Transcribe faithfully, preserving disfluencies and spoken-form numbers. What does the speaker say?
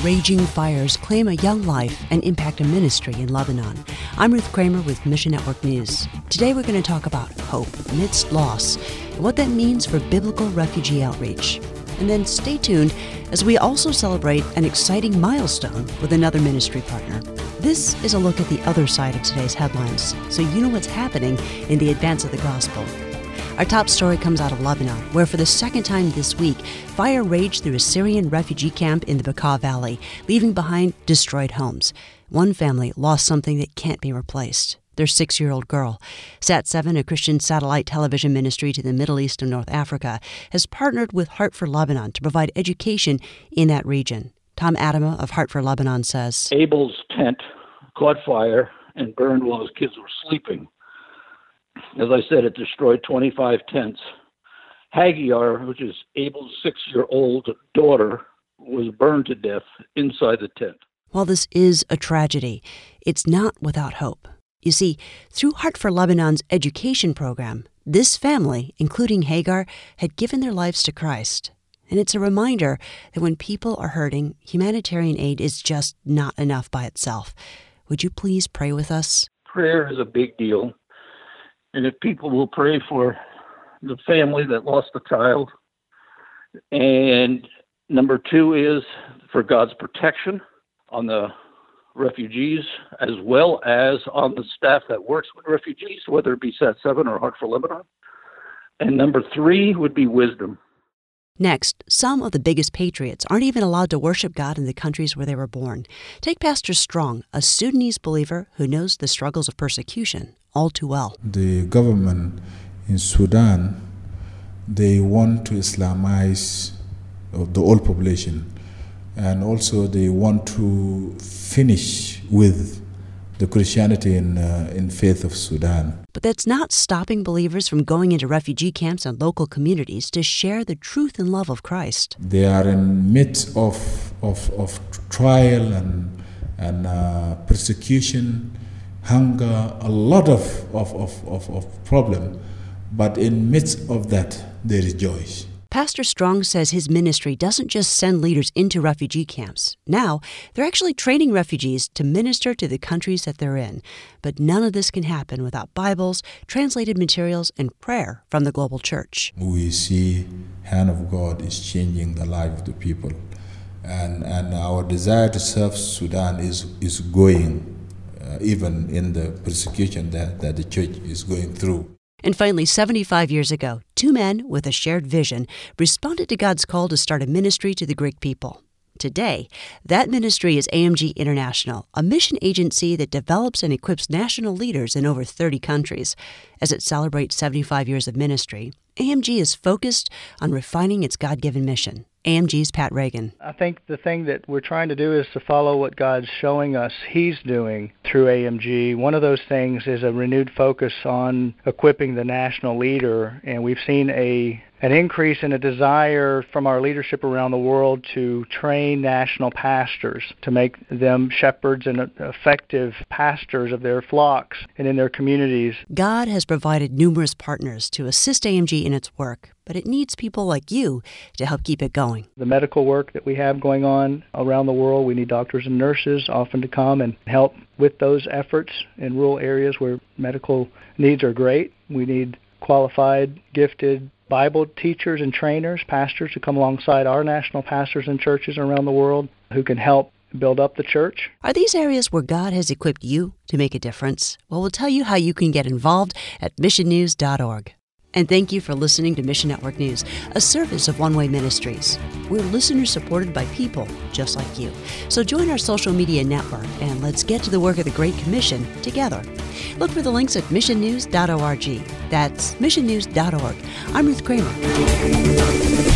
raging fires claim a young life and impact a ministry in Lebanon. I'm Ruth Kramer with Mission Network News. Today we're going to talk about hope amidst loss and what that means for biblical refugee outreach. And then stay tuned as we also celebrate an exciting milestone with another ministry partner. This is a look at the other side of today's headlines, so you know what's happening in the advance of the gospel. Our top story comes out of Lebanon, where for the second time this week, fire raged through a Syrian refugee camp in the Bekaa Valley, leaving behind destroyed homes. One family lost something that can't be replaced: their six-year-old girl. Sat seven, a Christian satellite television ministry to the Middle East and North Africa, has partnered with Heart for Lebanon to provide education in that region. Tom Adama of Heart for Lebanon says, Abel's tent caught fire and burned while his kids were sleeping. As I said, it destroyed twenty-five tents. Hagar, which is Abel's six-year-old daughter, was burned to death inside the tent. While this is a tragedy, it's not without hope. You see, through Heart for Lebanon's education program, this family, including Hagar, had given their lives to Christ. And it's a reminder that when people are hurting, humanitarian aid is just not enough by itself. Would you please pray with us? Prayer is a big deal. And if people will pray for the family that lost a child. And number two is for God's protection on the refugees, as well as on the staff that works with refugees, whether it be Sat seven or Heart for Lebanon. And number three would be wisdom. Next, some of the biggest patriots aren't even allowed to worship God in the countries where they were born. Take Pastor Strong, a Sudanese believer who knows the struggles of persecution all too well. The government in Sudan, they want to Islamize the whole population, and also they want to finish with the Christianity in uh, in faith of Sudan. But that's not stopping believers from going into refugee camps and local communities to share the truth and love of Christ. They are in midst of of, of trial and and uh, persecution, hunger, a lot of of, of, of, of problem, but in midst of that there is joy. Pastor Strong says his ministry doesn't just send leaders into refugee camps. Now, they're actually training refugees to minister to the countries that they're in. But none of this can happen without Bibles, translated materials, and prayer from the global church. We see hand of God is changing the life of the people. And and our desire to serve Sudan is, is going, uh, even in the persecution that, that the church is going through. And finally, seventy-five years ago, two men with a shared vision responded to God's call to start a ministry to the Greek people. Today, that ministry is A M G International, a mission agency that develops and equips national leaders in over thirty countries. As it celebrates seventy-five years of ministry, A M G is focused on refining its God-given mission. A M G's Pat Reagan. I think the thing that we're trying to do is to follow what God's showing us He's doing through A M G. One of those things is a renewed focus on equipping the national leader, and we've seen a an increase in a desire from our leadership around the world to train national pastors, to make them shepherds and effective pastors of their flocks and in their communities. God has provided numerous partners to assist A M G in its work, but it needs people like you to help keep it going. The medical work that we have going on around the world, we need doctors and nurses often to come and help with those efforts in rural areas where medical needs are great. We need qualified, gifted Bible teachers and trainers, pastors to come alongside our national pastors and churches around the world who can help build up the church. Are these areas where God has equipped you to make a difference? Well, we'll tell you how you can get involved at mission news dot org. And thank you for listening to Mission Network News, a service of One Way Ministries. We're listeners supported by people just like you. So join our social media network and let's get to the work of the Great Commission together. Look for the links at mission news dot org. That's mission news dot org. I'm Ruth Kramer.